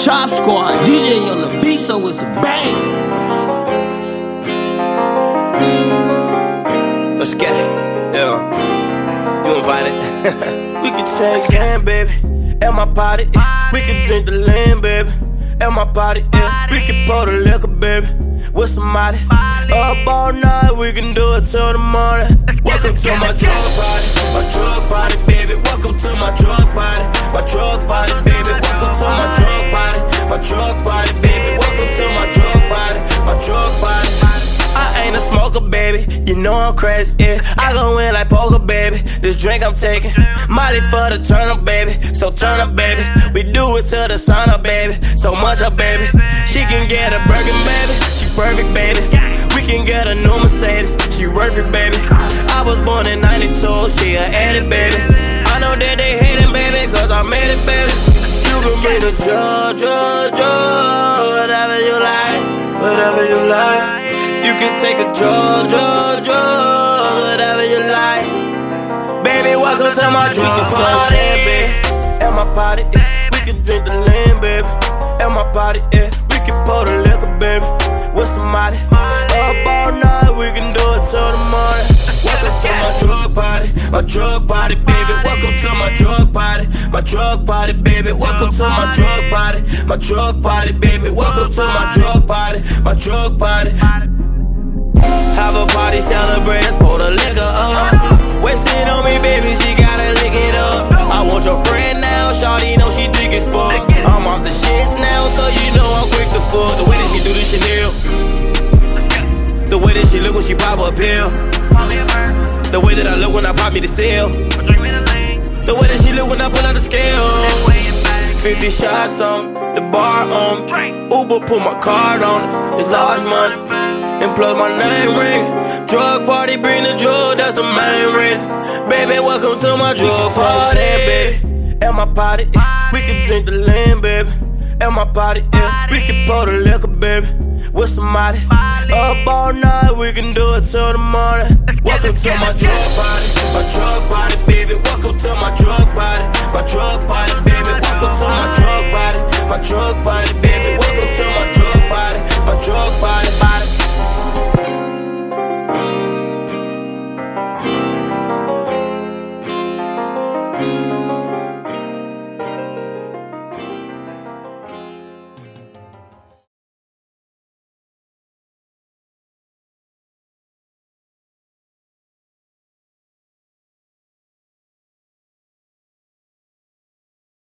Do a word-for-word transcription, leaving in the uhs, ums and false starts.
Chop Squad, D J on the beat, so it's a bang. Let's get it, yeah. You invited. We can take sand, baby, at my party, yeah. We can drink the lean, baby, at my party, yeah. We can pour the liquor, baby, with somebody. Up all night, we can do it till the morning. Welcome to my drug party, my drug party, baby. Welcome to my drug party, my drug party, baby. Welcome to my drug party, my drug party, baby. Welcome to my drug party, my drug party. I ain't a smoker, baby, you know I'm crazy, yeah. I go in like poker, baby, this drink I'm taking Molly for the turn up, baby, so turn up, baby. We do it till the sun up, baby, so much up, baby. She can get a Birkin, baby, she perfect, baby. We can get a new Mercedes, she worth it, baby. I was born in ninety-two, she a addict, baby. I know that they hating, baby, cause I made it, baby. You can bring the drug, drug, drug, whatever you like, whatever you like. You can take a drug, drug, drug, whatever you like. Baby, welcome to my drug party, baby. At my party, yeah. We can drink the lean, baby. At my party, yeah. We can pour the liquor, baby, with somebody. Up all night, we can do it till the morning. Welcome to my drug party, my drug party, baby. Welcome to my drug party, my drug party, baby. Welcome to my drug party, my drug party, baby. Welcome to my drug party, my drug party. Have a party, celebrate, pour the liquor up. Wasting on me, baby, she gotta lick it up. I want your friend now, shawty know she thick as fuck. I'm off the shits now, so you know I'm quick to fuck. The way that she do this Chanel, the way that she look when she pop a pill, the way that I look when I pop me the seal, the way that she look when I pull out the scale. Fifty shots on the bar on Uber, put my card on it, it's large money. And plug my name ring. Drug party, bring the drug, that's the main reason. Baby, welcome to my drug party, baby. At my party, yeah. We can drink the lean, baby. At my party, yeah. We can pour the liquor, baby, with somebody. Up all night, we can do it till the morning. Welcome to my drug party, my drug party, baby. Welcome to my drug party, my drug party, baby.